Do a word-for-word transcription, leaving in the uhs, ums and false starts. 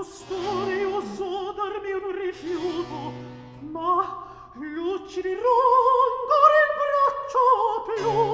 costui osò darmi un rifiuto, ma lucidi rongori in braccio più